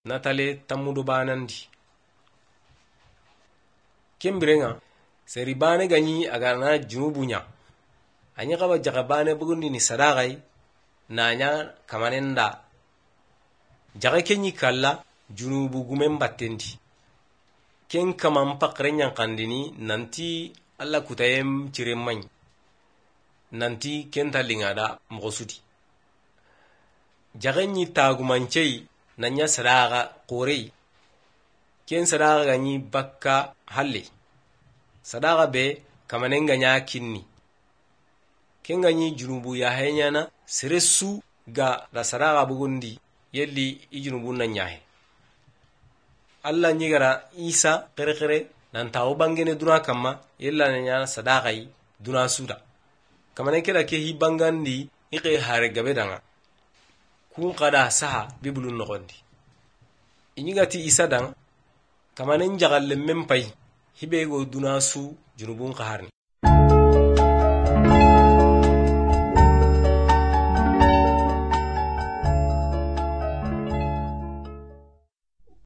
natale tammudu banandi kembirenga seri bane ganyi agana junubunya anya kaba jaga bane bugundi ni sadagai nanya kamanenda jaga kenyi kalla junubu gumen battendi ken kaman pakrenyan kandini nanti alla kutayem ciremman nanti kenta lingada mgosudi jaga nyi tagumancei nanya sadaga korei ken sadaga ganyi bakka halle sadaga be kamanenga nya kinni ken ganyi junubu ya henyana seresu ga da sadaga bugundi yelli ijunubu nanyahe alla nyigara isa kere nan tawo bangene duna kama yella nanya sadaga yi duna suda kamane kela ke hi bangandi ike hare gabe danga kun qada saha bibulun nogondi inyigati isa dang kamanen jagalle mempai hibe go duna su junubun qaharni